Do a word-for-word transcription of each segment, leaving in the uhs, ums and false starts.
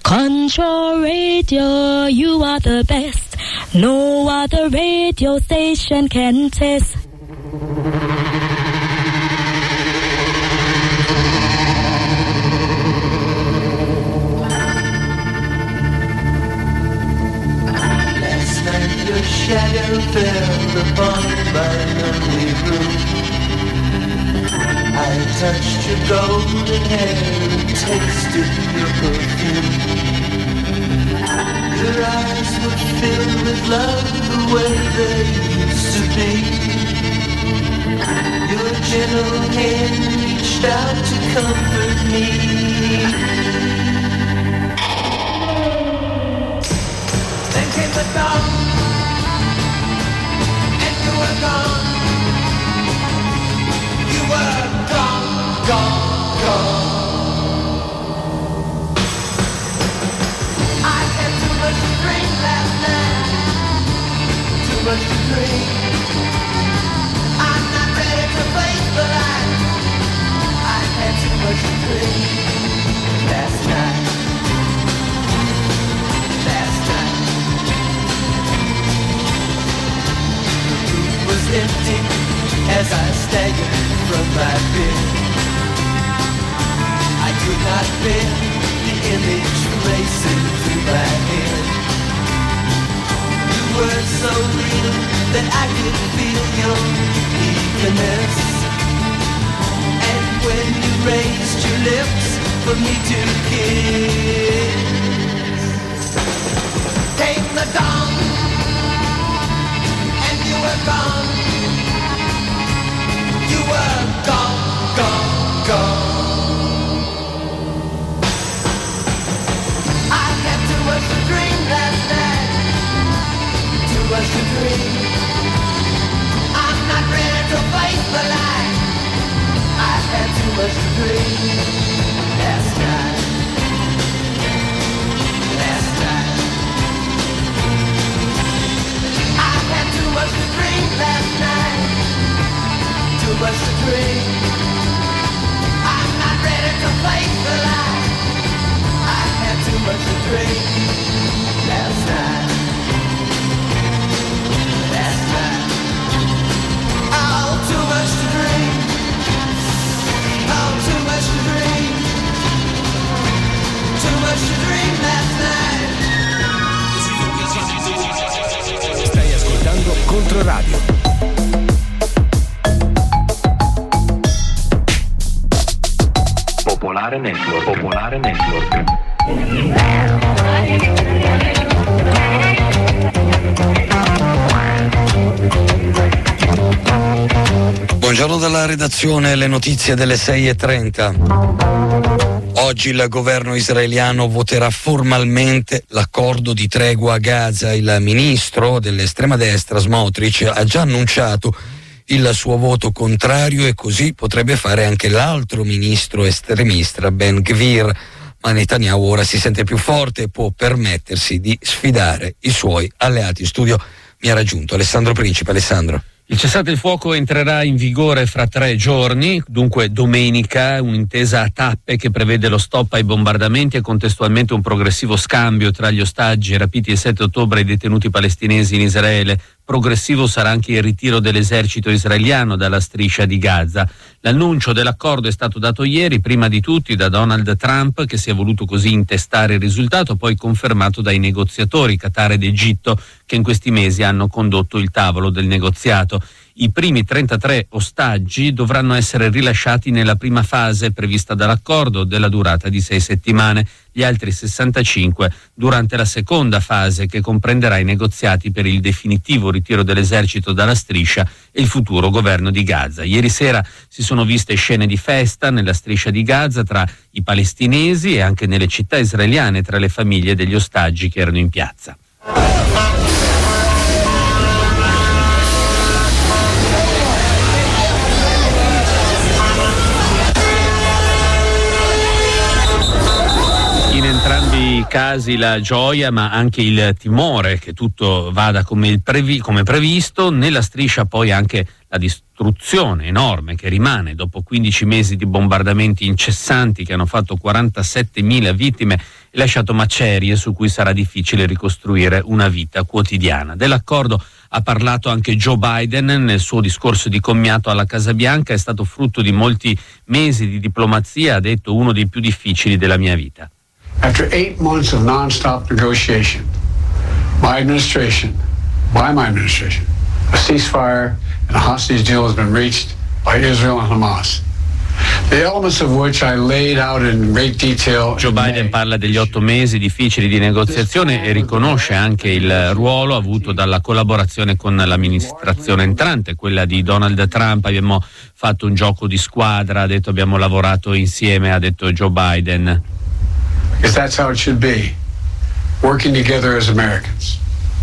Control radio, you are the best. No other radio station can test. Last night your shadow fell upon my lonely room. I touched your golden hair and tasted your perfume. Your eyes were filled with love the way they used to be. Your gentle hand reached out to comfort me. Then came the dawn, and you were gone. You were gone, gone, gone. I had too much to drink last night, too much to drink. I'm not ready to face the light. I had too much to drink last night, last night. The room was empty as I staggered from my bed. I could not bear the image racing through my head. You were so real that I could feel your eagerness. And when you raised your lips for me to kiss, came the dawn, and you were gone. You were gone, gone, gone. I had too much to drink last night, too much to drink. I'm not ready to face the light. I had too much to drink last night, last night. I had too much to drink last night, too much to drink. I'm not ready to face the light. I had too much to drink last night, last night. Oh, too much to drink. Oh, too much to drink. Too much to drink last night. Stai ascoltando Controradio. Popolare Network, Popolare Network. Buongiorno dalla redazione, le notizie delle sei e trenta. Oggi il governo israeliano voterà formalmente l'accordo di tregua a Gaza. Il ministro dell'estrema destra Smotrich ha già annunciato il suo voto contrario e così potrebbe fare anche l'altro ministro estremista Ben Gvir, ma Netanyahu ora si sente più forte e può permettersi di sfidare i suoi alleati. In studio mi ha raggiunto Alessandro Principe. Alessandro. Il cessate il fuoco entrerà in vigore fra tre giorni, dunque domenica, un'intesa a tappe che prevede lo stop ai bombardamenti e contestualmente un progressivo scambio tra gli ostaggi rapiti il sette ottobre e i detenuti palestinesi in Israele. Progressivo sarà anche il ritiro dell'esercito israeliano dalla striscia di Gaza. L'annuncio dell'accordo è stato dato ieri, prima di tutti da Donald Trump, che si è voluto così intestare il risultato, poi confermato dai negoziatori Qatar ed Egitto, che in questi mesi hanno condotto il tavolo del negoziato. I primi trentatré ostaggi dovranno essere rilasciati nella prima fase prevista dall'accordo della durata di sei settimane, gli altri sessantacinque durante la seconda fase che comprenderà i negoziati per il definitivo ritiro dell'esercito dalla striscia e il futuro governo di Gaza. Ieri sera si sono viste scene di festa nella striscia di Gaza tra i palestinesi e anche nelle città israeliane tra le famiglie degli ostaggi che erano in piazza. in entrambi i casi la gioia, ma anche il timore che tutto vada come, il previ- come previsto. Nella striscia poi anche la distruzione enorme che rimane dopo quindici mesi di bombardamenti incessanti che hanno fatto quarantasettemila vittime e lasciato macerie su cui sarà difficile ricostruire una vita quotidiana. Dell'accordo ha parlato anche Joe Biden nel suo discorso di commiato alla Casa Bianca. È stato frutto di molti mesi di diplomazia, ha detto, uno dei più difficili della mia vita. After eight months of non-stop negotiation, my administration, by my administration, a ceasefire and a hostage deal has been reached by Israel and Hamas. The elements of which I laid out in great detail. Joe Biden parla degli otto mesi difficili di negoziazione e riconosce anche il ruolo avuto dalla collaborazione con l'amministrazione entrante, quella di Donald Trump. Abbiamo fatto un gioco di squadra, ha detto, abbiamo lavorato insieme, ha detto Joe Biden. Because that's how it should be, working together as Americans.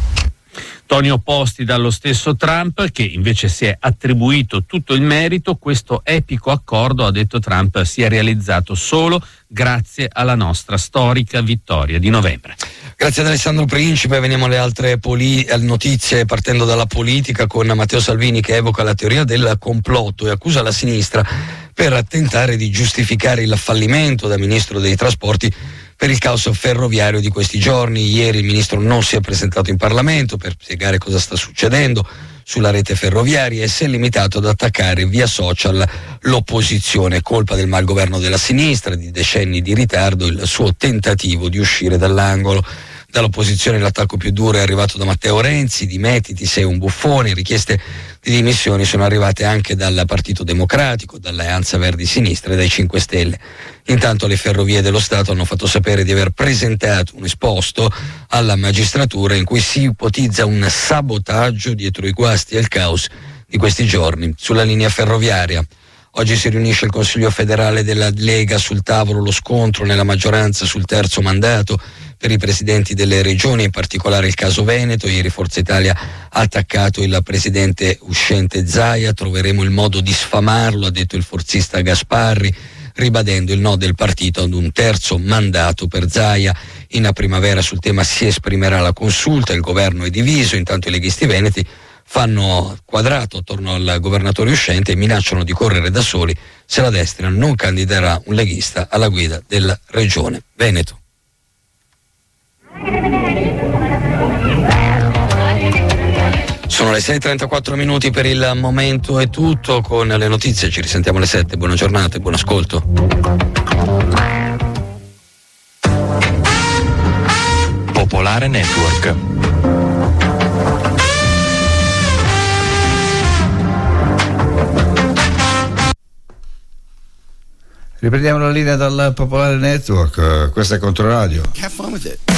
Toni opposti dallo stesso Trump, che invece si è attribuito tutto il merito. Questo epico accordo, ha detto Trump, si è realizzato solo grazie alla nostra storica vittoria di novembre. Grazie ad Alessandro Principe. Veniamo alle altre poli- notizie, partendo dalla politica, con Matteo Salvini che evoca la teoria del complotto e accusa la sinistra per tentare di giustificare il fallimento da ministro dei trasporti per il caos ferroviario di questi giorni. Ieri il ministro non si è presentato in Parlamento per spiegare cosa sta succedendo sulla rete ferroviaria e si è limitato ad attaccare via social l'opposizione, colpa del malgoverno della sinistra, di decenni di ritardo, il suo tentativo di uscire dall'angolo. Dall'opposizione l'attacco più duro è arrivato da Matteo Renzi: dimettiti, sei un buffone. Richieste di dimissioni sono arrivate anche dal Partito Democratico, dall'Alleanza Verdi Sinistra e dai cinque Stelle. Intanto le Ferrovie dello Stato hanno fatto sapere di aver presentato un esposto alla magistratura in cui si ipotizza un sabotaggio dietro i guasti e il caos di questi giorni sulla linea ferroviaria. Oggi si riunisce il Consiglio federale della Lega, sul tavolo lo scontro nella maggioranza sul terzo mandato per i presidenti delle regioni, in particolare il caso Veneto. Ieri Forza Italia ha attaccato il presidente uscente Zaia, troveremo il modo di sfamarlo, ha detto il forzista Gasparri, ribadendo il no del partito ad un terzo mandato per Zaia. In primavera sul tema si esprimerà la consulta, il governo è diviso, intanto i leghisti veneti fanno quadrato attorno al governatore uscente e minacciano di correre da soli se la destra non candiderà un leghista alla guida della regione Veneto. Sono le sei e trentaquattro minuti, per il momento è tutto. Con le notizie ci risentiamo alle sette. Buona giornata e buon ascolto. Popolare Network. Riprendiamo la linea dal Popolare Network, questa è Controradio. Have fun with it.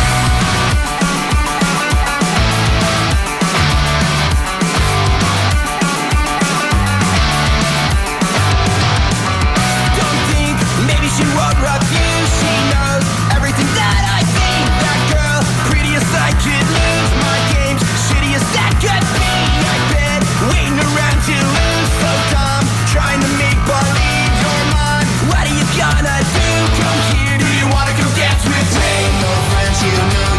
Don't think maybe she won't rock you. She knows everything that I think. That girl, prettiest I could lose. My game's shittiest that could be. I've been waiting around to lose. So dumb, trying to make believe. What are you gonna do? Come here, do you wanna come dance with me? No friends, you know.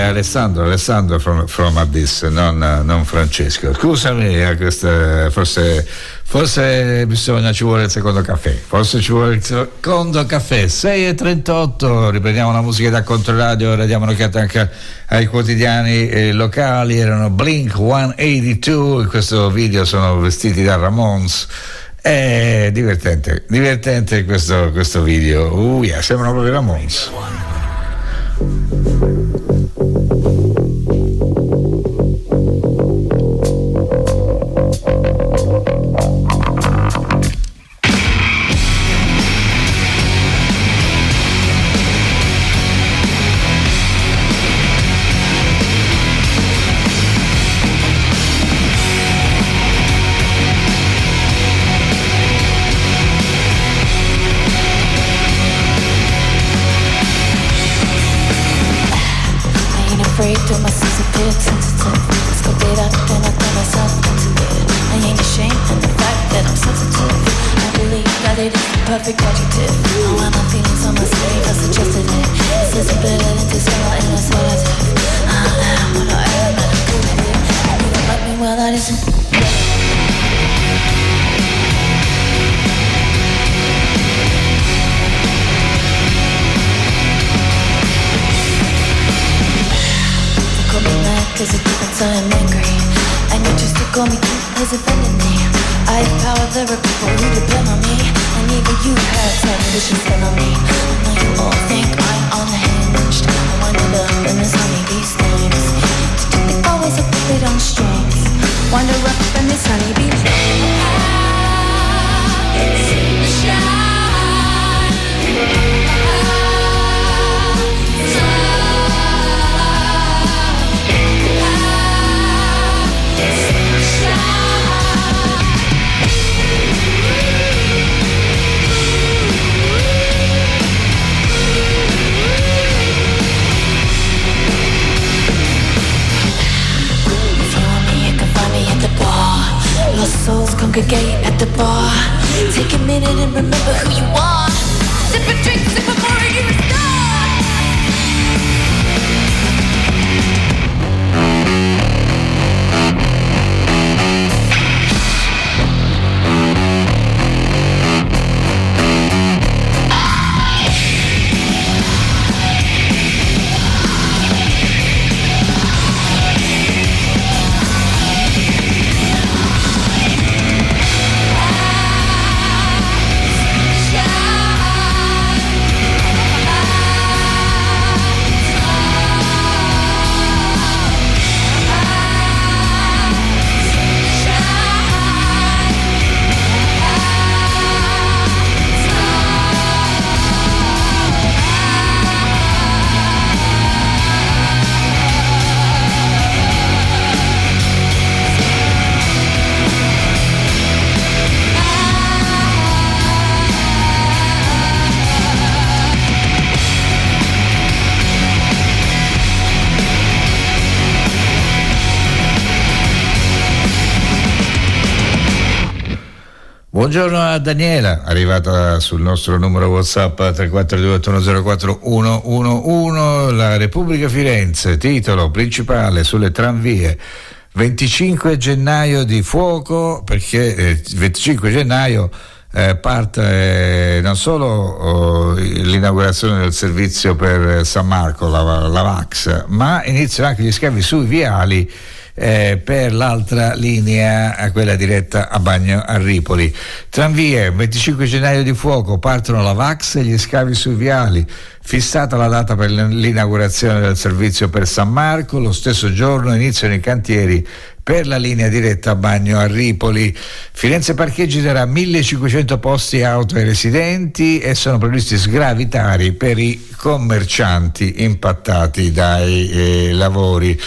Alessandro, Alessandro from, from Abyss, non, non Francesco. Scusami, a questa, forse, forse bisogna, ci vuole il secondo caffè. Forse ci vuole il secondo caffè. sei e trentotto, riprendiamo la musica da Controradio, ora diamo un'occhiata anche ai quotidiani eh, locali. Erano Blink centottantadue, in questo video sono vestiti da Ramones. È divertente, divertente questo, questo video. Uh, yeah, sembrano proprio Ramones. Do my sense a bit sensitive. Scope it up and I throw myself into it. I ain't ashamed of the fact that I'm sensitive. I believe that it is the perfect adjective. I want my feelings on my sleeve, I suggested it. This isn't better than to smell and that's what I do. I am what I am and I'm good at it. And you don't like me, well that isn't cause it depends on I'm angry. And you just to call me cute has offended me. I have power, there are people who depend on me. And even you have time to should spend on me. I know you all think I'm unhinged. I wanna love in this honey bee stings. Did you think I was a puppet on strings? Wander up in this honey bee stings. I see the shine. Lost souls congregate at the bar. Take a minute and remember who you are. Sip a drink, sip a more and you're a star. Buongiorno a Daniela, arrivata sul nostro numero WhatsApp tre quattro due otto uno zero quattro uno uno uno. La Repubblica Firenze, titolo principale sulle tranvie. venticinque gennaio di fuoco, perché il venticinque gennaio eh, parte eh, non solo oh, l'inaugurazione del servizio per San Marco, la, la V A C S, ma iniziano anche gli scavi sui viali Eh, per l'altra linea, quella diretta a Bagno a Ripoli. Tranvie, venticinque gennaio di fuoco, partono la V A C S e gli scavi sui viali. Fissata la data per l'inaugurazione del servizio per San Marco, lo stesso giorno iniziano i cantieri per la linea diretta a Bagno a Ripoli. Firenze Parcheggi darà millecinquecento posti auto ai residenti e sono previsti sgravi tari per i commercianti impattati dai eh, lavori.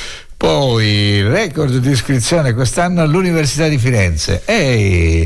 Poi record di iscrizione quest'anno all'Università di Firenze. Ehi,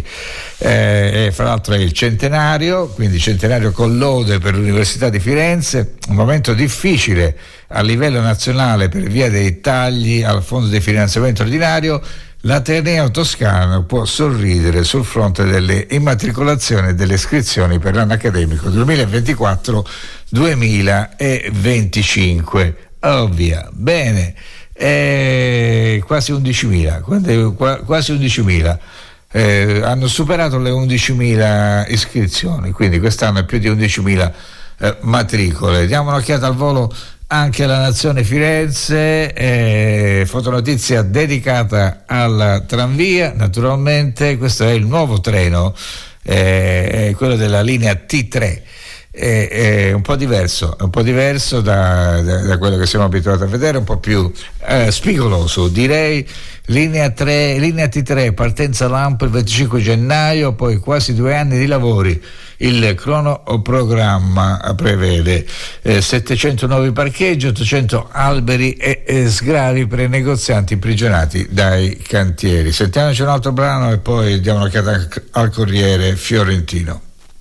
eh, fra l'altro è il centenario, quindi centenario con lode per l'Università di Firenze, un momento difficile a livello nazionale per via dei tagli al fondo di finanziamento ordinario. L'Ateneo Toscano può sorridere sul fronte delle immatricolazioni e delle iscrizioni per l'anno accademico duemilaventiquattro duemilaventicinque. oh via. Bene, eh, quasi undicimila, quasi undicimila. Eh, hanno superato le undicimila iscrizioni, quindi quest'anno è più di undicimila eh, matricole. Diamo un'occhiata al volo anche alla Nazione Firenze, eh, fotonotizia dedicata alla tranvia, naturalmente. Questo è il nuovo treno, eh, quello della linea T tre. È, è un po' diverso, è un po' diverso da, da, da quello che siamo abituati a vedere, un po' più eh, spigoloso, direi. Linea tre, linea T tre, partenza Lampo il venticinque gennaio, poi quasi due anni di lavori. Il cronoprogramma prevede eh, settecento nuovi parcheggi, ottocento alberi e, e sgravi per i negozianti imprigionati dai cantieri. Sentiamoci un altro brano e poi diamo un'occhiata al Corriere Fiorentino.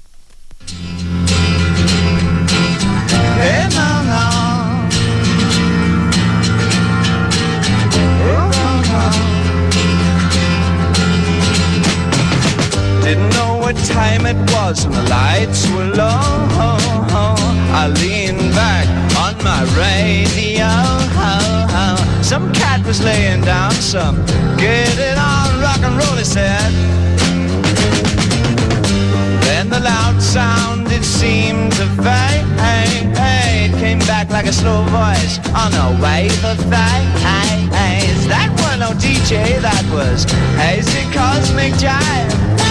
Hey, no, no. Oh, no, no. Didn't know what time it was and the lights were low. I leaned back on my radio. Some cat was laying down some get it on rock and roll, he said. Then the loud sound, it seemed to fade. Came back like a slow voice on a wave of phase. That was no D J, that was hazy cosmic jive.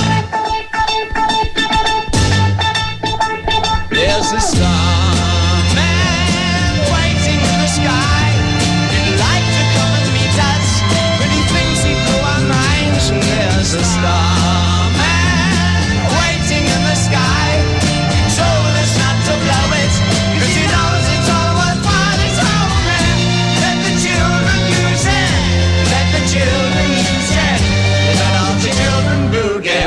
There's a starman waiting in the sky. He'd like to come and meet us, but he thinks he blew our minds. And there's a starman waiting in the sky. He told us not to blow it, 'cause he knows it's all worthwhile. He told me, let the children use it, let the children use it, let all the children boogie.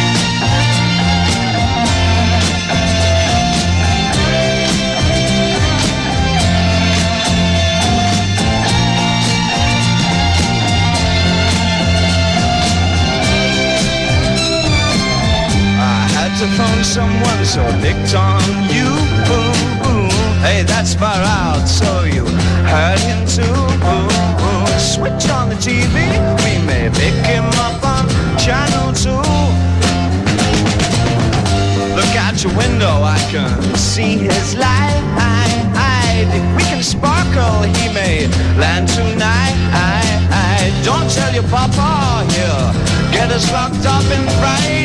To phone someone, so I picked on you. Ooh, ooh. Hey, that's far out, so you heard him too. Ooh, ooh. Switch on the T V, we may pick him up on channel two. Look out your window, I can see his light. If we can sparkle, he may land tonight. Don't tell your papa, he'll get us locked up in fright.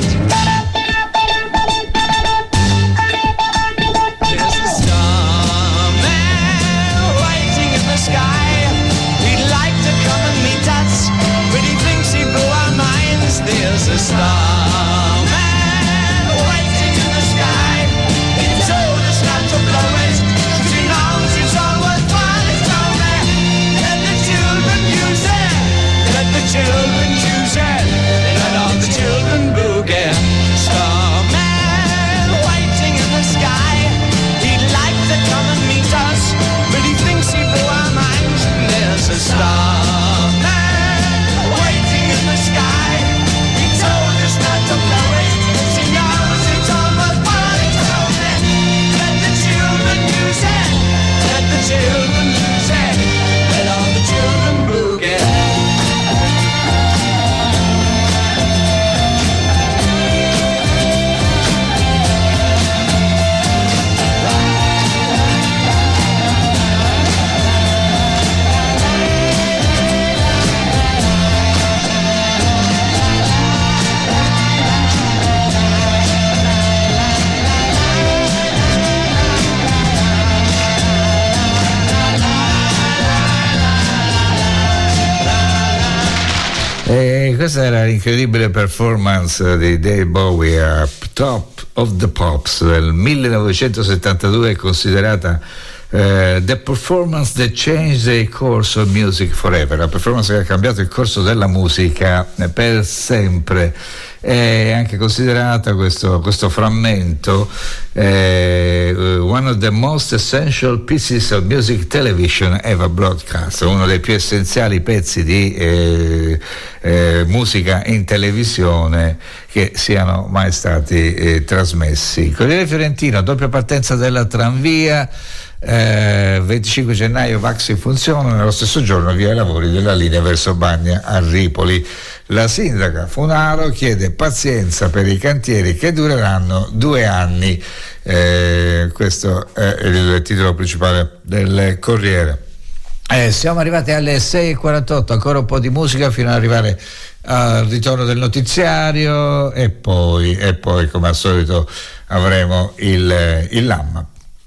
There's a starman waiting in the sky. He told us not to blow it, 'cause he knows it's all worthwhile. He told me, let the children use it, let the children use it, let all the children boogie. Starman waiting in the sky. He'd like to come and meet us, but he thinks he blew our minds. There's a starman waiting in the sky. Not to blow it, 'cause he knows it's all worthwhile. He told me, let the children use it, let the children use it, let all the children boogie. E questa era l'incredibile performance di Dave Bowie a Top of the Pops del millenovecentosettantadue, considerata Uh, the performance that changed the course of music forever, la performance che ha cambiato il corso della musica per sempre. È anche considerata questo, questo frammento eh, one of the most essential pieces of music television ever broadcast, uno dei più essenziali pezzi di eh, eh, musica in televisione che siano mai stati eh, trasmessi. Corriere Fiorentino, doppia partenza della tranvia. Eh, venticinque gennaio Vax in funzione, nello stesso giorno via i lavori della linea verso Bagna a Ripoli. La sindaca Funaro chiede pazienza per i cantieri che dureranno due anni. Eh, questo è il titolo principale del Corriere. Eh, siamo arrivati alle sei e quarantotto, ancora un po' di musica fino ad arrivare al ritorno del notiziario e poi, e poi come al solito avremo il, il Lamma.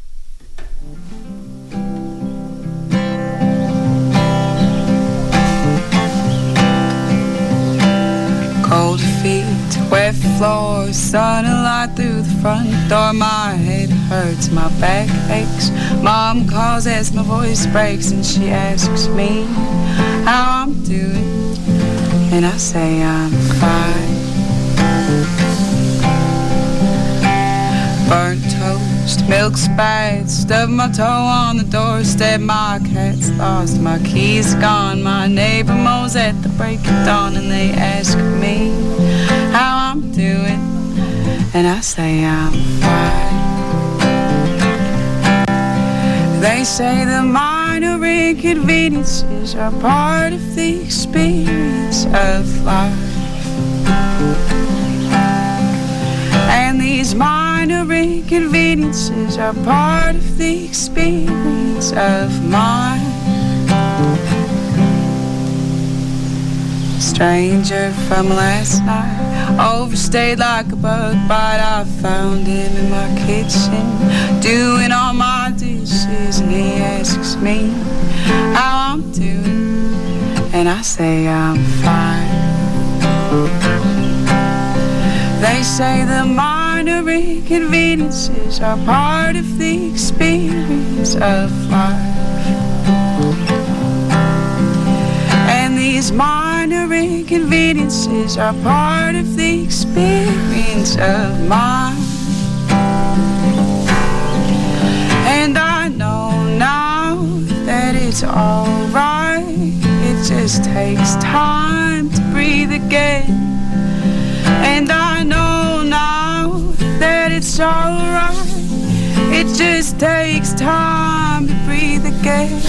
Cold feet, wet floors, sunlight through the front door. My head hurts, my back aches. Mom calls as my voice breaks and she asks me how I'm doing, and I say I'm fine. Burnt toast, milk spice, stubbed my toe on the doorstep. My cat's lost, my keys gone. My neighbor mows at the break of dawn, and they ask me how I'm doing, and I say I'm fine. They say the minor inconveniences are part of the experience of life, and these minor inconveniences are part of the experience of mine. Stranger from last night, overstayed like a bug bite. I found him in my kitchen, doing all my dishes, and he asks me how I'm doing, and I say I'm fine. They say the minor inconveniences are part of the experience of life, and these minor inconveniences are part of the experience of mine. And I know now that it's alright, it just takes time to breathe again. And I know now that it's alright, it just takes time to breathe again.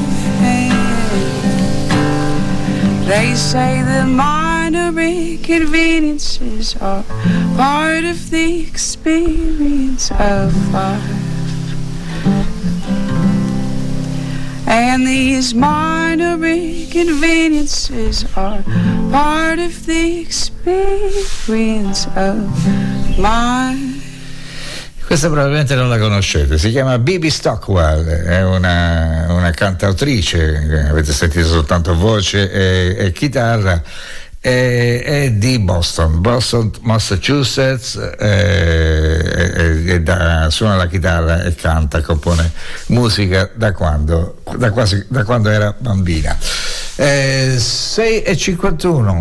They say the minor inconveniences are part of the experience of life, and these minor inconveniences are part of the experience of mine. Questa probabilmente non la conoscete, si chiama Bibi Stockwell, è una, una cantautrice, avete sentito soltanto voce e, e chitarra, è, è di Boston, Boston, Massachusetts, e, e, e da, suona la chitarra e canta, compone musica da quando, da quasi, da quando era bambina. Eh, sei e cinquantuno.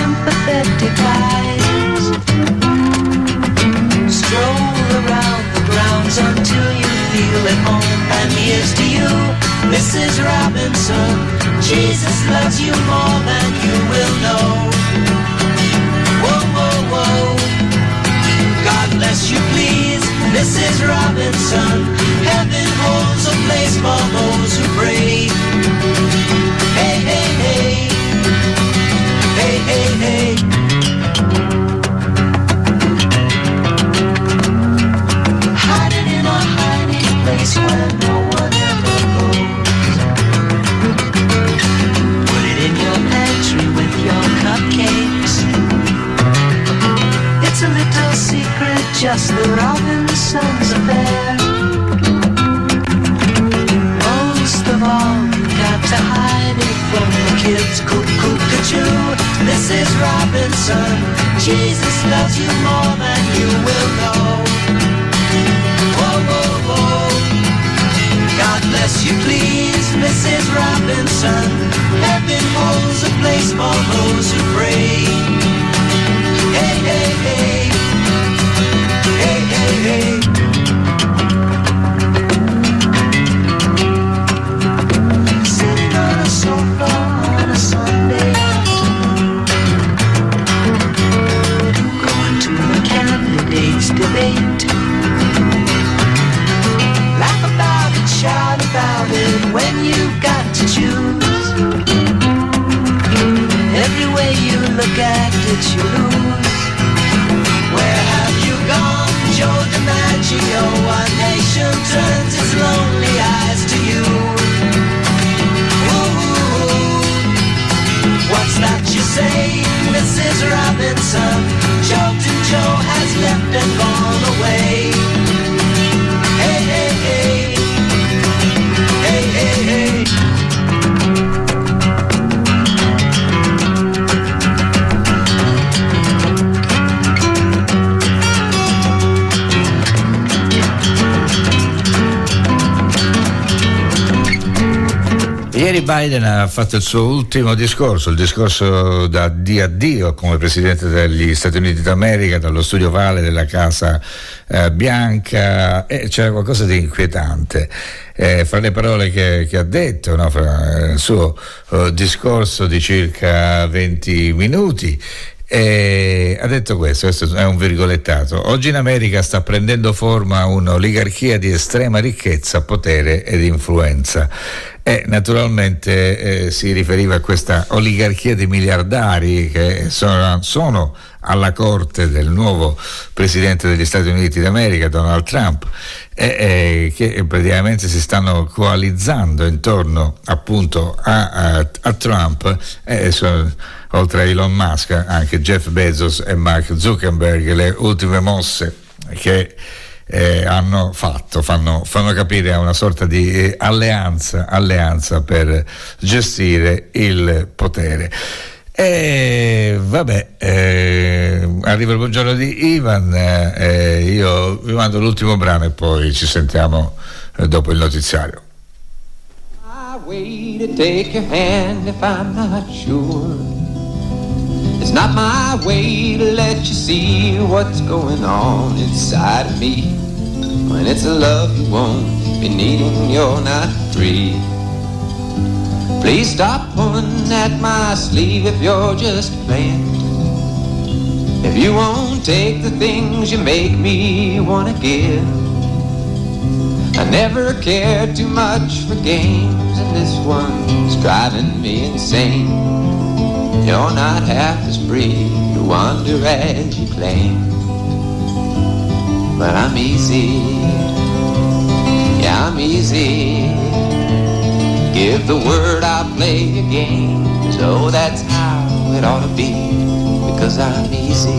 Sympathetic eyes stroll around the just the Robinsons affair. Most of all, you got to hide it from the kids. Cuckoo-cuckoo, Missus Robinson, Jesus loves you more than you will know. Whoa, whoa, whoa. God bless you, please, Missus Robinson. Heaven holds a place for those who pray. Hey, hey, hey. Hey, hey, hey. Sitting on a sofa on a Sunday afternoon, going to the candidates' debate. Laugh about it, shout about it when you've got to choose. Every way you look at it, you lose. Where have you gone, Joe DiMaggio? Our nation turns its lonely eyes to you. Ooh, what's that you say, Missus Robinson? Jolton Joe has left and gone away. Hey, hey, hey. Hey, hey, hey. Ieri Biden ha fatto il suo ultimo discorso, il discorso da di addio come presidente degli Stati Uniti d'America, dallo studio Ovale della Casa eh, Bianca, e c'era qualcosa di inquietante eh, fra le parole che, che ha detto, no? Fra il suo eh, discorso di circa venti minuti. E ha detto questo, questo è un virgolettato: oggi in America sta prendendo forma un'oligarchia di estrema ricchezza, potere ed influenza. E naturalmente eh, si riferiva a questa oligarchia di miliardari che sono, sono alla corte del nuovo presidente degli Stati Uniti d'America, Donald Trump, e, e che praticamente si stanno coalizzando intorno appunto a, a, a Trump, e sono, oltre a Elon Musk anche Jeff Bezos e Mark Zuckerberg, le ultime mosse che eh, hanno fatto fanno, fanno capire a una sorta di eh, alleanza, alleanza per gestire il potere. E vabbè, eh, arriva il buongiorno di Ivan, eh, io vi mando l'ultimo brano e poi ci sentiamo eh, dopo il notiziario. My way to take your hand if I'm not sure. It's not my way to let you see what's going on inside of me. When it's a love you won't be needing, you're not free. Please stop pulling at my sleeve if you're just playing. If you won't take the things you make me wanna give. I never cared too much for games, and this one's driving me insane. You're not half as free to wander as you claim. But I'm easy, yeah, I'm easy. Give the word, I'll play your games. Oh, that's how it ought to be, because I'm easy.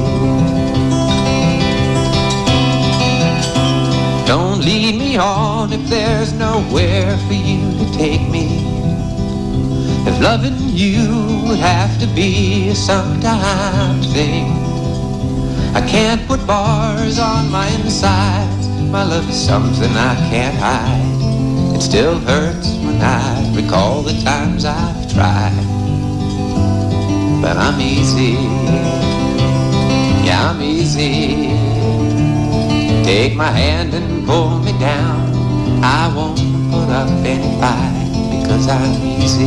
Don't lead me on if there's nowhere for you to take me. If loving you would have to be a sometime thing, I can't put bars on my insides. My love is something I can't hide. It still hurts when I recall the times I've tried. But I'm easy, yeah, I'm easy. Take my hand and pull me down. I won't put up any fight, because I'm easy.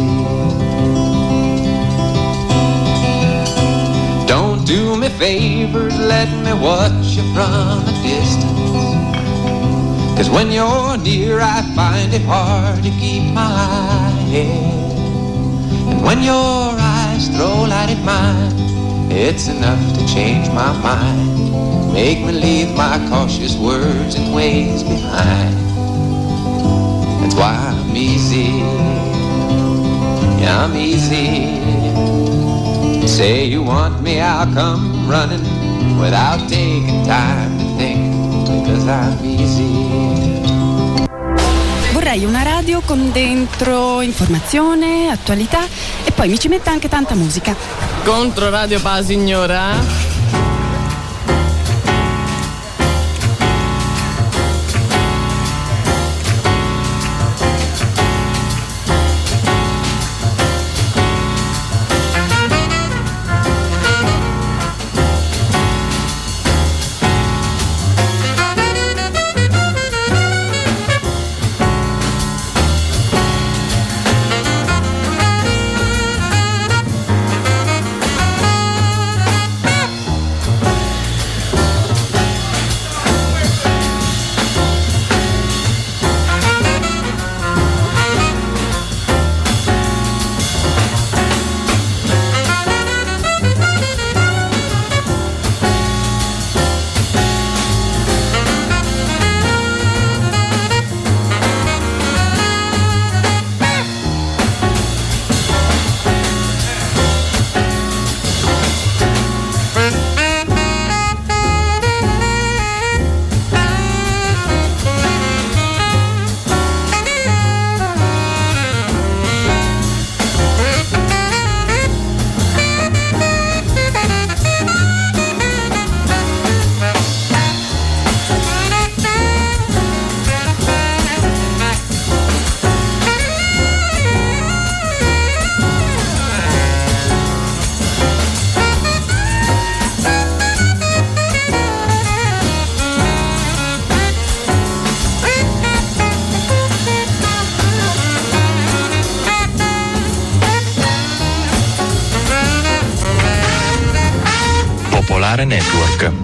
Don't do me favors, let me watch you from a distance. 'Cause when you're near I find it hard to keep my head. And when your eyes throw light at mine, it's enough to change my mind. Make me leave my cautious words and ways behind. That's why I'm easy, yeah, I'm easy. Say you want me, I'll come running without taking time to think. because I'm easy. Vorrei una radio con dentro informazione, attualità e poi mi ci metta anche tanta musica. Contro Radio Pa signora? Network.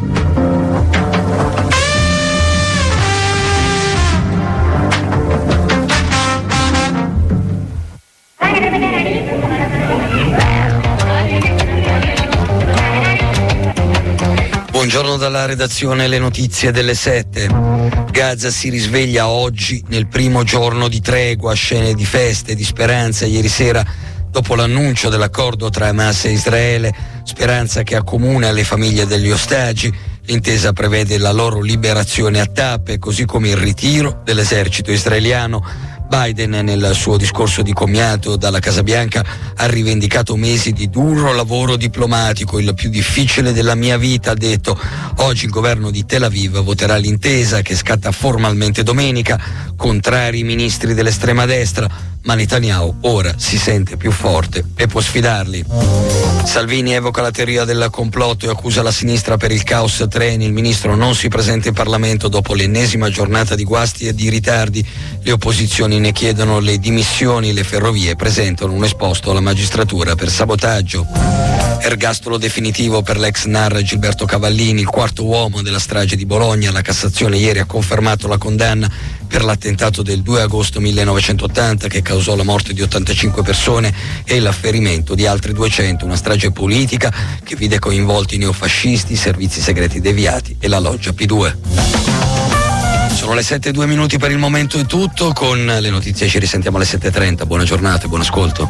Buongiorno dalla redazione, le notizie delle sette. Gaza si risveglia oggi nel primo giorno di tregua, scene di feste, di speranza ieri sera dopo l'annuncio dell'accordo tra Hamas e Israele, speranza che accomuna le famiglie degli ostaggi. L'intesa prevede la loro liberazione a tappe, così come il ritiro dell'esercito israeliano. Biden, nel suo discorso di commiato dalla Casa Bianca, ha rivendicato mesi di duro lavoro diplomatico, il più difficile della mia vita, ha detto. Oggi il governo di Tel Aviv voterà l'intesa che scatta formalmente domenica, contrari i ministri dell'estrema destra, ma Netanyahu ora si sente più forte e può sfidarli. Salvini evoca la teoria del complotto e accusa la sinistra per il caos treni. Il ministro non si presenta in Parlamento dopo l'ennesima giornata di guasti e di ritardi. Le opposizioni ne chiedono le dimissioni, le ferrovie presentano un esposto alla magistratura per sabotaggio. Ergastolo definitivo per l'ex N A R Gilberto Cavallini, il quarto uomo della strage di Bologna. La Cassazione ieri ha confermato la condanna per l'attentato del due agosto millenovecentottanta che causò la morte di ottantacinque persone e il ferimento di altre duecento, una strage politica che vide coinvolti i neofascisti, i servizi segreti deviati e la loggia P due. Sono le sette e due minuti per il momento, è tutto. Con le notizie ci risentiamo alle sette e trenta. Buona giornata e buon ascolto.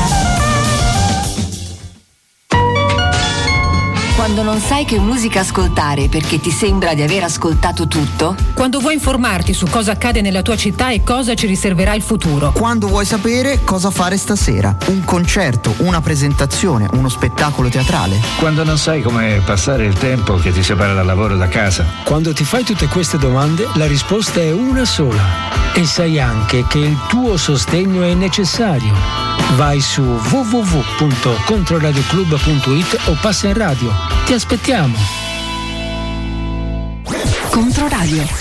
Quando non sai che musica ascoltare perché ti sembra di aver ascoltato tutto? Quando vuoi informarti su cosa accade nella tua città e cosa ci riserverà il futuro? Quando vuoi sapere cosa fare stasera? Un concerto, una presentazione, uno spettacolo teatrale? Quando non sai come passare il tempo che ti separa dal lavoro da casa? Quando ti fai tutte queste domande, la risposta è una sola. E sai anche che il tuo sostegno è necessario. Vai su w w w punto controradioclub punto it o passa in radio. Ti aspettiamo. Controradio.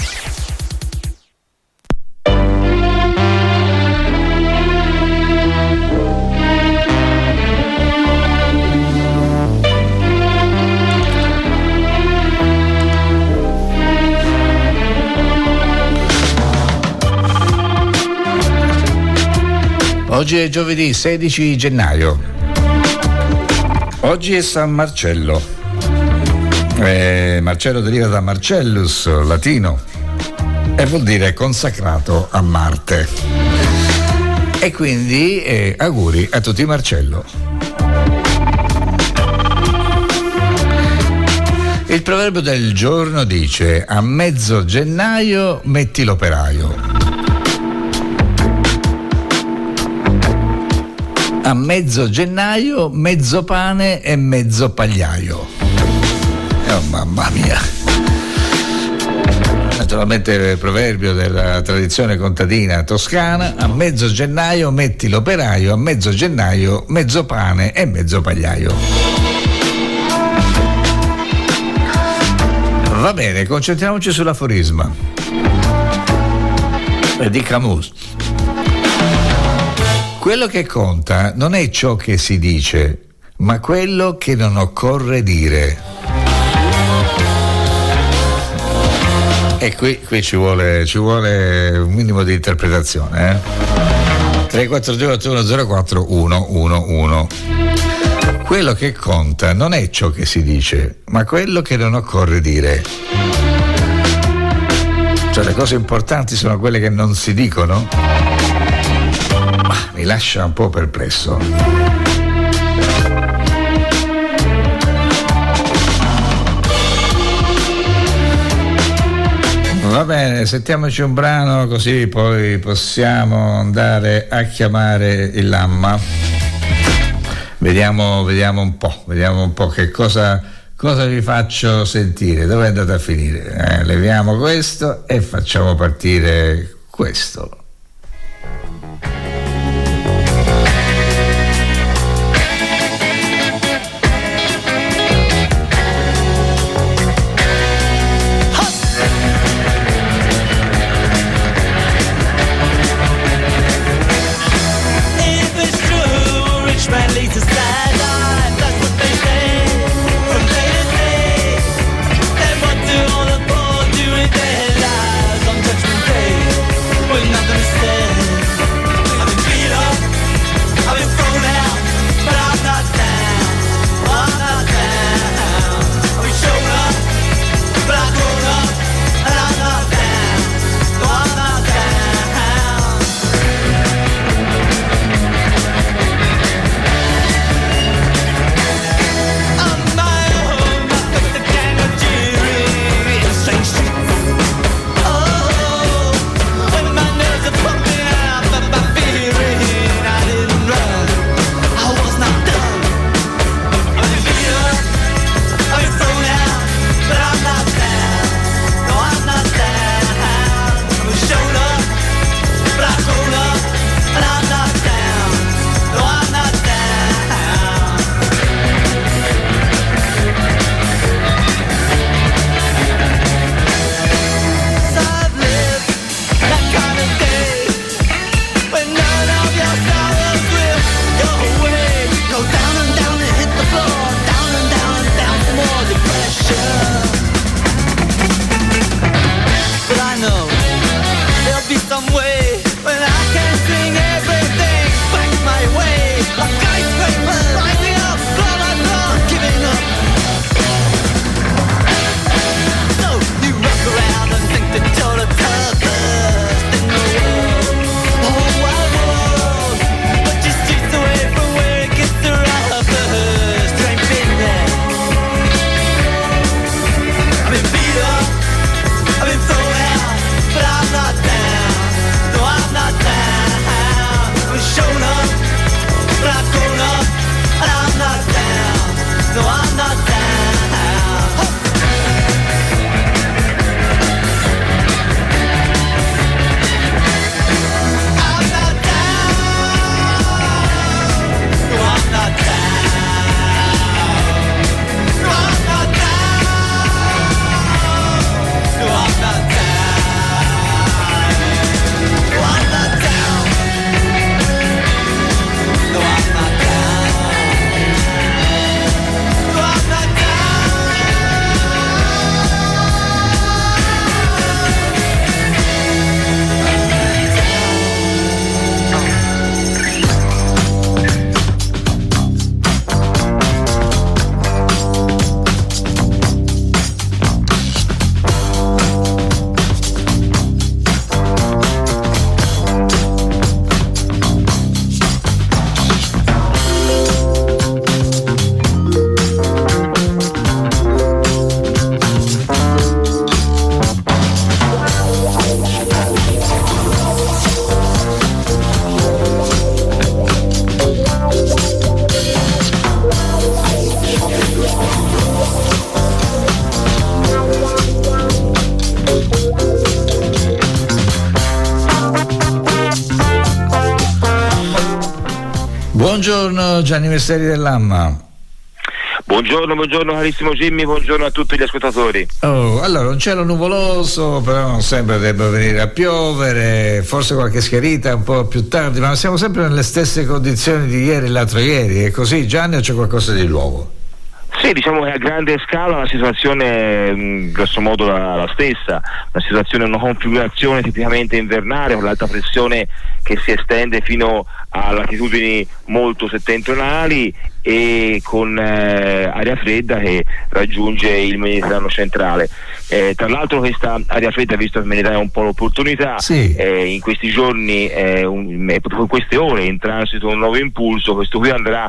Oggi è giovedì sedici gennaio. Oggi è San Marcello. Eh, Marcello deriva da Marcellus, latino, e vuol dire consacrato a Marte. E quindi eh, auguri a tutti Marcello. Il proverbio del giorno dice: a mezzo gennaio metti l'operaio. A mezzo gennaio mezzo pane e mezzo pagliaio. Oh mamma mia. Naturalmente il proverbio della tradizione contadina toscana: a mezzo gennaio metti l'operaio, a mezzo gennaio mezzo pane e mezzo pagliaio. Va bene, concentriamoci sull'aforisma di Camus. Quello che conta non è ciò che si dice, ma quello che non occorre dire. E qui, qui ci vuole, ci vuole un minimo di interpretazione, eh? tre quattro due otto uno zero quattro uno uno uno. Quello che conta non è ciò che si dice, ma quello che non occorre dire. Cioè, le cose importanti sono quelle che non si dicono? Ma mi lascia un po' perplesso. Va bene, sentiamoci un brano così poi possiamo andare a chiamare il Lamma. Vediamo, vediamo un po', vediamo un po' che cosa, cosa vi faccio sentire. Dove è andata a finire? Eh, leviamo questo e facciamo partire questo. Nothing Buongiorno Gianni Messeri dell'Amma. Buongiorno, buongiorno carissimo Jimmy, buongiorno a tutti gli ascoltatori. Oh, allora, un cielo nuvoloso, però non sempre debba venire a piovere, forse qualche schiarita un po' più tardi, ma siamo sempre nelle stesse condizioni di ieri e l'altro ieri. È così, Gianni, o c'è qualcosa di nuovo? Sì, diciamo che a grande scala la situazione mh, grosso modo la, la stessa, una situazione, una configurazione tipicamente invernale con l'alta pressione che si estende fino a latitudini molto settentrionali e con eh, aria fredda che raggiunge il Mediterraneo centrale. Eh, tra l'altro questa aria fredda, visto che me ne dà un po' l'opportunità, sì. eh, in questi giorni, eh, un, in queste ore in transito un nuovo impulso, questo qui andrà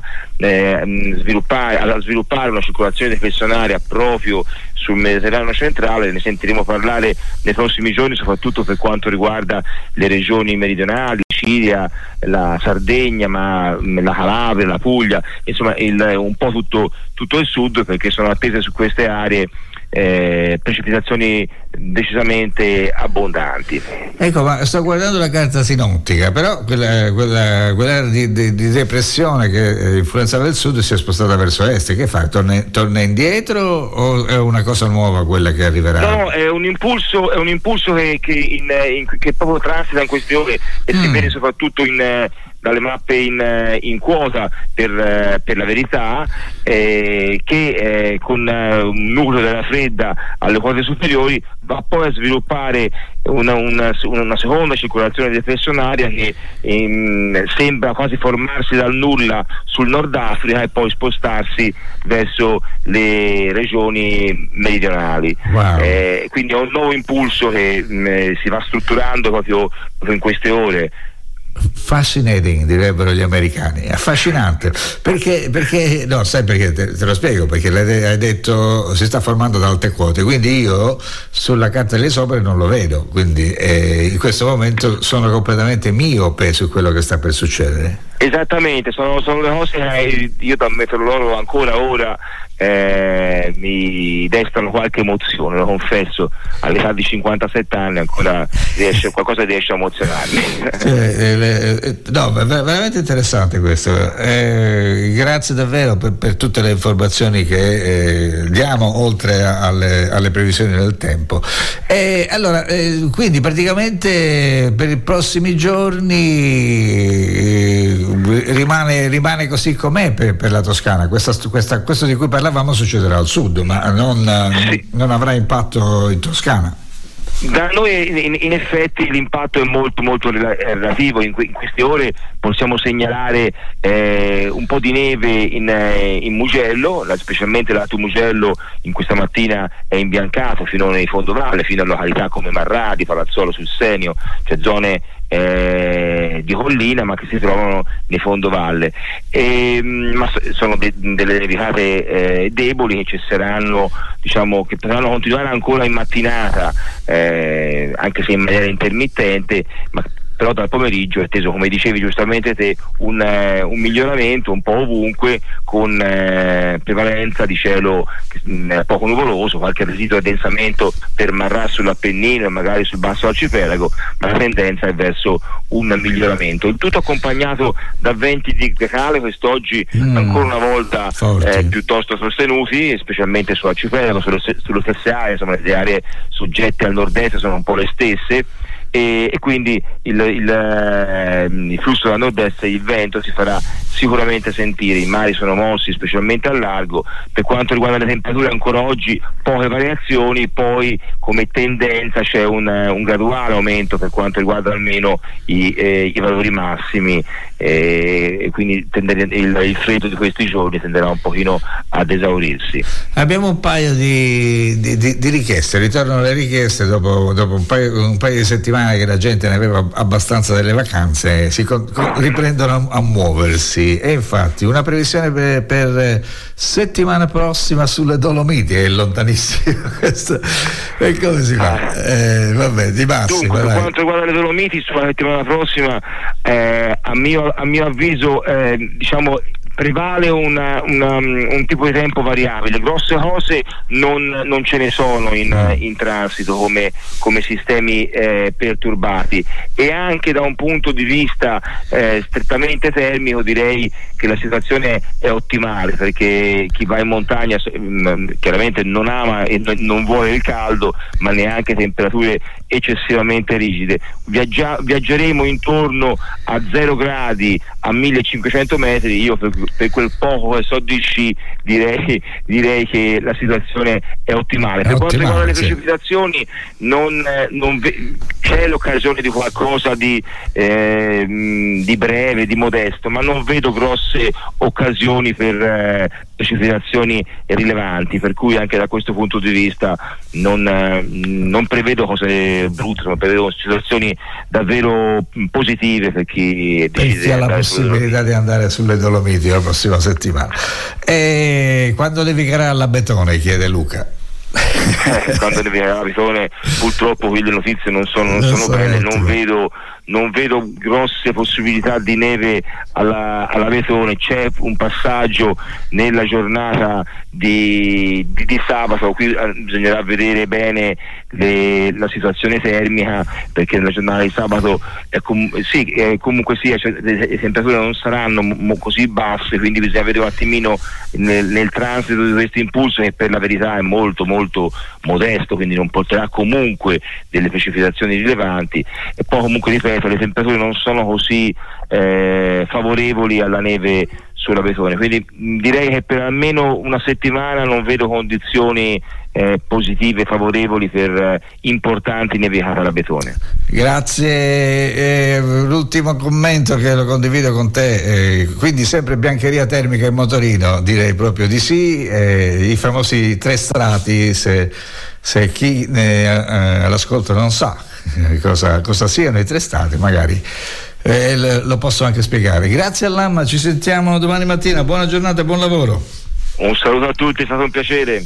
eh, sviluppare, a sviluppare una circolazione deflessionaria proprio sul Mediterraneo centrale. Ne sentiremo parlare nei prossimi giorni, soprattutto per quanto riguarda le regioni meridionali, Sicilia, la Sardegna, ma la Calabria, la Puglia, insomma il, un po' tutto, tutto il sud, perché sono attese su queste aree Eh, precipitazioni decisamente abbondanti. Ecco, ma sto guardando la carta sinottica, però quella, quella, quell'area di, di, di depressione che influenzava il sud si è spostata verso est. Che fa? Torna, torna indietro o è una cosa nuova quella che arriverà? No, è un impulso, è un impulso che, che, in, in, che proprio transita in queste ore e mm. si vede soprattutto in dalle mappe in, in quota per, per la verità, eh, che eh, con eh, un nucleo della fredda alle quote superiori va poi a sviluppare una, una, una seconda circolazione deflessionaria che ehm, sembra quasi formarsi dal nulla sul Nord Africa e poi spostarsi verso le regioni meridionali. Wow. Eh, quindi è un nuovo impulso che mh, si va strutturando proprio, proprio in queste ore. Fascinating, direbbero gli americani, affascinante, perché, perché no, sai perché te, te lo spiego, perché hai detto si sta formando da alte quote, quindi io sulla carta delle sopra non lo vedo, quindi eh, in questo momento sono completamente miope su quello che sta per succedere. Esattamente, sono, sono le cose che io da meteorologo ancora ora eh, mi destano qualche emozione, lo confesso, all'età di cinquantasette anni ancora riesce, qualcosa riesce a emozionarmi. Cioè, le, eh, no, è veramente interessante questo, eh, grazie davvero per, per tutte le informazioni che eh, diamo oltre alle, alle previsioni del tempo. E allora, eh, quindi praticamente per i prossimi giorni eh, rimane, rimane così com'è per, per la Toscana. Questa, questa, questo di cui parlavamo succederà al sud, ma non, sì. non avrà impatto in Toscana. Da noi in, in effetti l'impatto è molto molto relativo. In, que- in queste ore possiamo segnalare eh, un po' di neve in, eh, in Mugello, la, specialmente l'Alto Mugello in questa mattina è imbiancato fino nei fondovalle, fino a località come Marradi, Palazzolo sul Senio, cioè zone eh, di collina ma che si trovano nei fondovalle, e, ma sono de- delle nevicate eh, deboli che cesseranno, diciamo che potranno continuare ancora in mattinata, eh, anche se in maniera intermittente, ma però dal pomeriggio è teso, come dicevi giustamente te, un, eh, un miglioramento un po' ovunque, con eh, prevalenza di cielo mh, poco nuvoloso, qualche residuo di addensamento permarrà sull'Appennino e magari sul basso arcipelago, ma la tendenza è verso un miglioramento, il tutto accompagnato da venti di decale quest'oggi mm, ancora una volta eh, piuttosto sostenuti, specialmente su arcipelago, sulle, sulle stesse aree, insomma le aree soggette al nord-est sono un po' le stesse. E, e quindi il, il, eh, il flusso da nord-est e il vento si farà sicuramente sentire. I mari sono mossi specialmente al largo. Per quanto riguarda le temperature ancora oggi poche variazioni, poi come tendenza c'è un, un graduale aumento per quanto riguarda almeno i, eh, i valori massimi, eh, e quindi tendere, il, il freddo di questi giorni tenderà un pochino ad esaurirsi. Abbiamo un paio di, di, di, di richieste, ritornano le richieste dopo, dopo un, paio, un paio di settimane che la gente ne aveva abbastanza delle vacanze, si con, con, riprendono a, a muoversi, e infatti una previsione per, per settimana prossima sulle Dolomiti è lontanissimo questo, e come si fa? Eh, vabbè, di massima. Dunque, per quanto riguarda le Dolomiti sulla settimana prossima, eh, a, mio, a mio avviso eh, diciamo prevale una, una, un tipo di tempo variabile, grosse cose non, non ce ne sono in, in transito come, come sistemi eh, perturbati, e anche da un punto di vista eh, strettamente termico direi che la situazione è ottimale, perché chi va in montagna chiaramente non ama e non vuole il caldo, ma neanche temperature eccessivamente rigide. Viaggia- viaggeremo intorno a zero gradi a millecinquecento metri. Io per, per quel poco che so di sci direi, direi che la situazione è ottimale. È per quanto riguarda le sì. precipitazioni non, non ve- c'è l'occasione di qualcosa di, eh, di breve, di modesto, ma non vedo grosse occasioni per eh, precipitazioni rilevanti, per cui anche da questo punto di vista non, eh, non prevedo cose brutte, non prevedo situazioni davvero positive per chi per chi ha la possibilità di andare sulle Dolomiti la prossima settimana. E quando neviccherà alla Betone, chiede Luca. Quando neviccherà alla Betone, purtroppo qui le notizie non sono, non Non sono sono belle, ottime. non vedo non vedo grosse possibilità di neve alla, alla Betone. C'è un passaggio nella giornata di, di, di sabato, qui eh, bisognerà vedere bene le, la situazione termica, perché nella giornata di sabato è com- sì, è comunque sia, cioè, le, le temperature non saranno mo- così basse, quindi bisogna vedere un attimino nel, nel transito di questo impulso, che per la verità è molto molto modesto, quindi non porterà comunque delle precipitazioni rilevanti. E poi comunque ripeto, le temperature non sono così eh, favorevoli alla neve sulla Betone, quindi mh, direi che per almeno una settimana non vedo condizioni eh, positive, favorevoli per eh, importanti nevicate alla Betone. Grazie. Eh, l'ultimo commento che lo condivido con te, eh, quindi sempre biancheria termica e motorino, direi proprio di sì. Eh, i famosi tre strati, se, se chi ne, eh, all'ascolto non sa cosa, cosa siano i tre strati, magari eh, lo posso anche spiegare. Grazie all'Amma, ci sentiamo domani mattina, buona giornata e buon lavoro. Un saluto a tutti, è stato un piacere.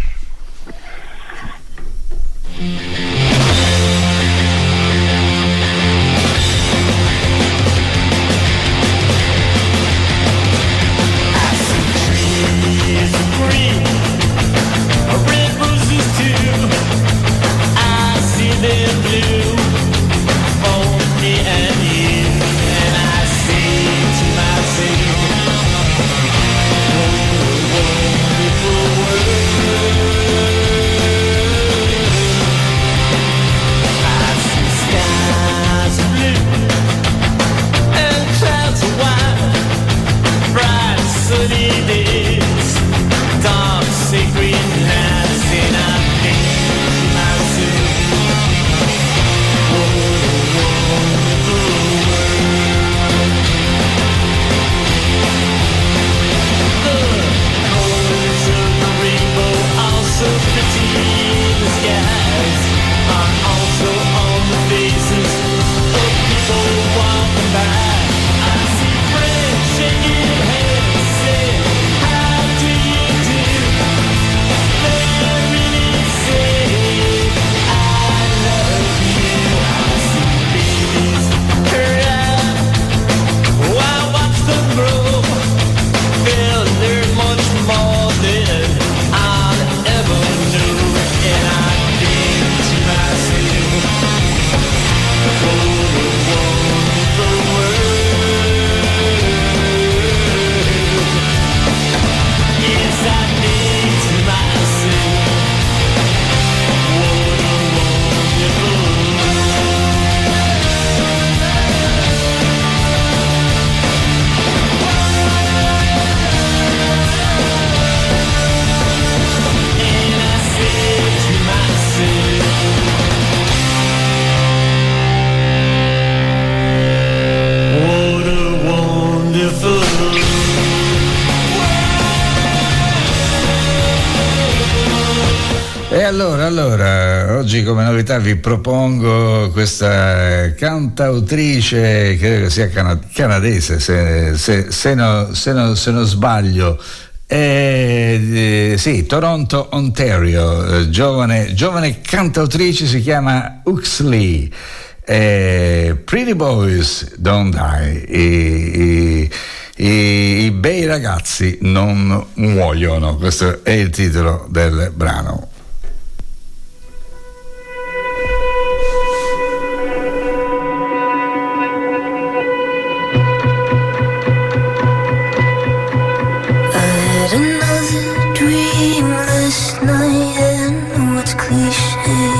E allora, allora, oggi come novità vi propongo questa cantautrice, credo che sia cana- canadese, se, se, se, no, se, no, se non sbaglio, eh, eh, sì, Toronto, Ontario, eh, giovane, giovane cantautrice, si chiama Huxley. Eh, Pretty Boys Don't Die, i, i, i, i bei ragazzi non muoiono, questo è il titolo del brano. a dreamless night, and I know it's cliche,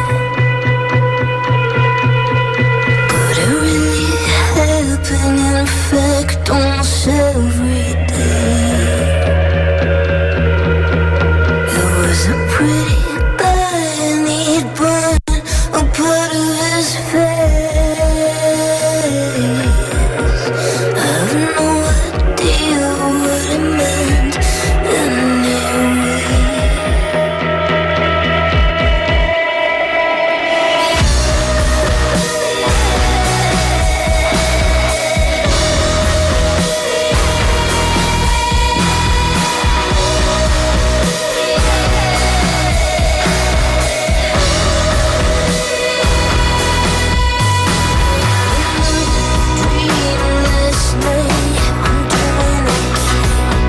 but it really happened, in fact, almost every day. It was a pretty bad, and he'd burn a part of his face. I have no idea what it meant anyway. Dreamless night, I'm doing okay.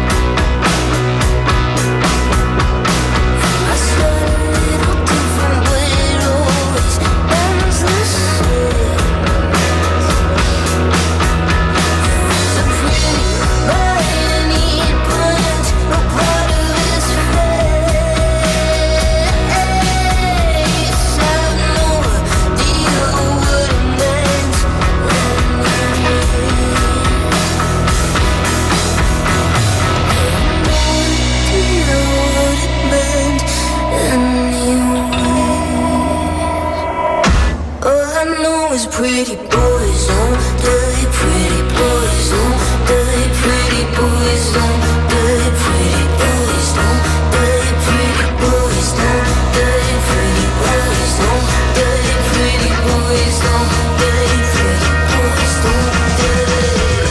I said a little different, but it always ends the same. It was a pretty night, and he'd burnt a part of his face. I have no idea what it meant all I know is pretty boys all day, pretty boys all day, pretty boys all day, pretty boys all day, pretty boys all day, pretty boys all day, pretty boys all day, pretty boys all day.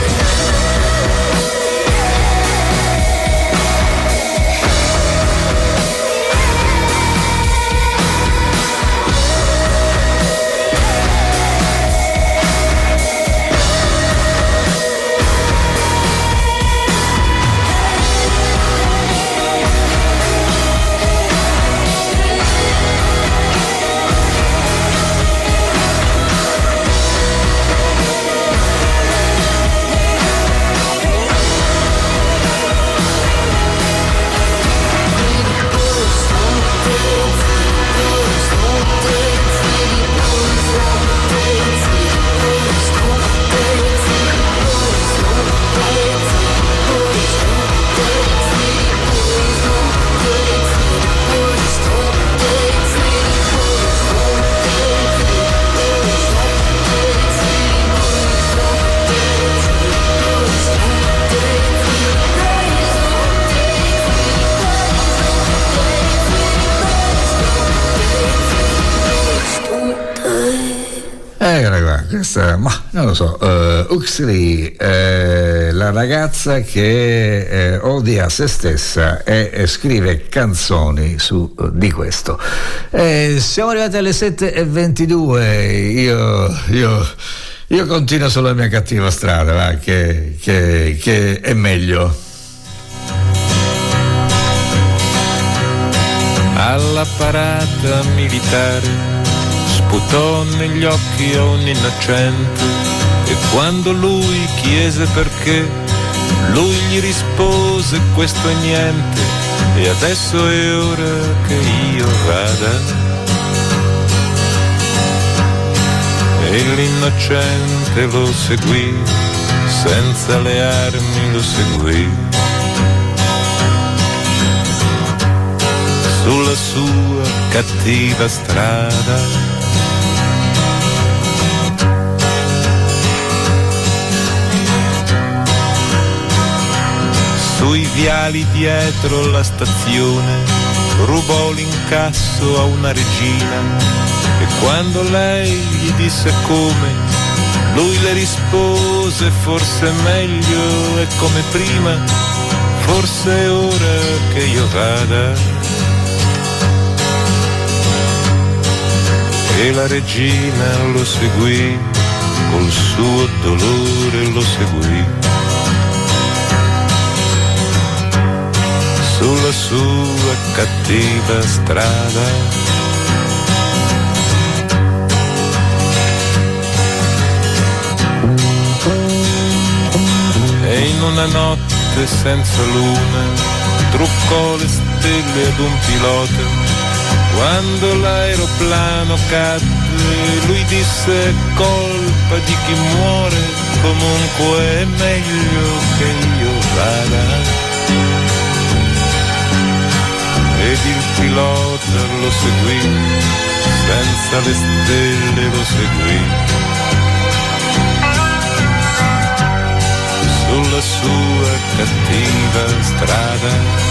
Eh, raga, questa, ma non lo so, uh, Huxley, eh, la ragazza che eh, odia se stessa e, e scrive canzoni su uh, di questo. Eh, siamo arrivati alle sette e ventidue, io, io, io continuo sulla mia cattiva strada, va, che, che, che è meglio. Alla parata militare sputò negli occhi a un innocente e quando lui chiese perché, lui gli rispose questo è niente e adesso è ora che io vada. E l'innocente lo seguì, senza le armi lo seguì. Sulla sua cattiva strada. Sui viali dietro la stazione rubò l'incasso a una regina e quando lei gli disse come, lui le rispose forse è meglio è come prima, forse è ora che io vada. E la regina lo seguì, col suo dolore lo seguì. Sulla sua cattiva strada. E in una notte senza luna truccò le stelle ad un pilota. Quando l'aeroplano cadde, lui disse: colpa di chi muore, comunque è meglio che io vada. Ed il pilota lo seguì, senza le stelle lo seguì, sulla sua cattiva strada.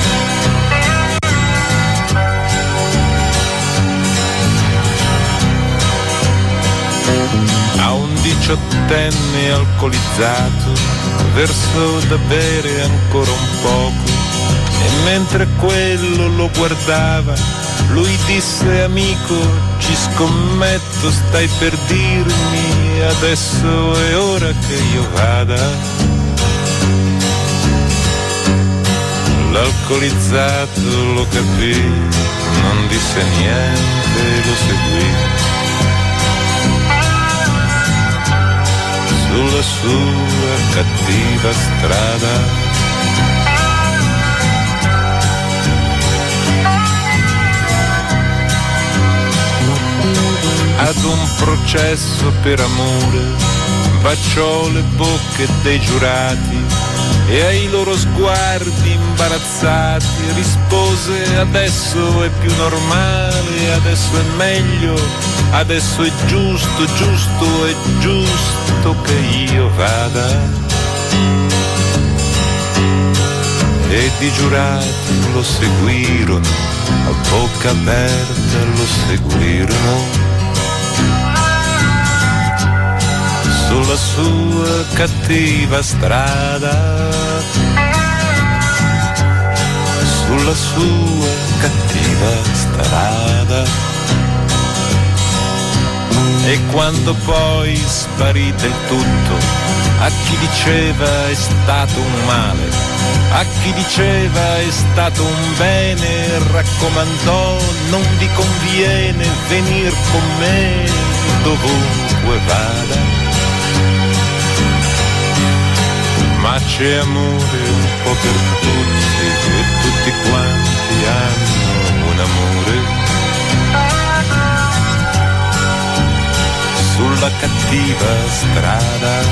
A un diciottenne alcolizzato versò da bere ancora un poco, e mentre quello lo guardava lui disse: amico, ci scommetto, stai per dirmi adesso è ora che io vada. L'alcolizzato lo capì, non disse niente, lo seguì sulla sua cattiva strada. Ad un processo per amore baciò le bocche dei giurati e ai loro sguardi imbarazzati rispose: adesso è più normale, adesso è meglio, adesso è giusto, giusto, è giusto che io vada. Ed i giurati lo seguirono, a bocca aperta lo seguirono, sulla sua cattiva strada, sulla sua cattiva strada. E quando poi sparì del tutto, a chi diceva è stato un male, a chi diceva è stato un bene, raccomandò: non vi conviene venir con me dovunque vada. Ma c'è amore un po' per tutti e tutti quanti hanno un amore sulla cattiva strada,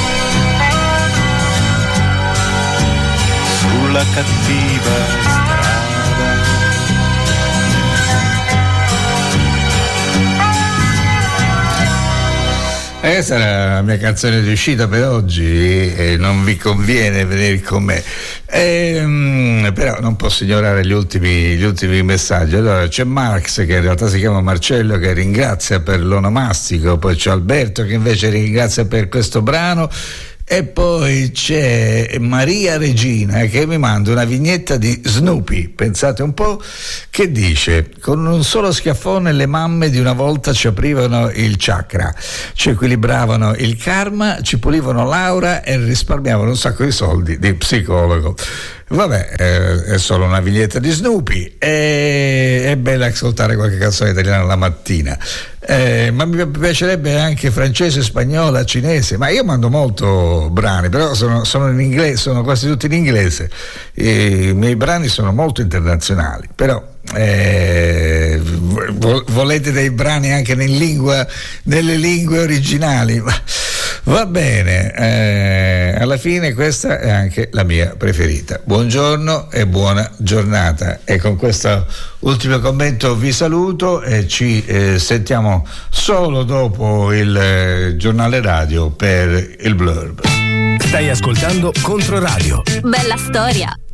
sulla cattiva strada. E questa era la mia canzone di uscita per oggi, e non vi conviene venire con me. E, um, però non posso ignorare gli ultimi, gli ultimi messaggi. Allora c'è Marx, che in realtà si chiama Marcello, che ringrazia per l'onomastico, poi c'è Alberto che invece ringrazia per questo brano, e poi c'è Maria Regina che mi manda una vignetta di Snoopy, pensate un po', che dice: con un solo schiaffone le mamme di una volta ci aprivano il chakra, ci equilibravano il karma, ci pulivano l'aura e risparmiavano un sacco di soldi di psicologo. Vabbè, eh, è solo una vignetta di Snoopy, e è bella ascoltare qualche canzone italiana la mattina, eh, ma mi piacerebbe anche francese, spagnola, cinese, ma io mando molto brani, però sono, sono in inglese, sono quasi tutti in inglese. I miei brani sono molto internazionali, però eh, volete dei brani anche in lingua, nelle lingue originali? Va bene, eh, alla fine questa è anche la mia preferita. Buongiorno e buona giornata, e con questo ultimo commento vi saluto e ci eh, sentiamo solo dopo il eh, giornale radio per il Blurb. Stai ascoltando Controradio. Bella storia.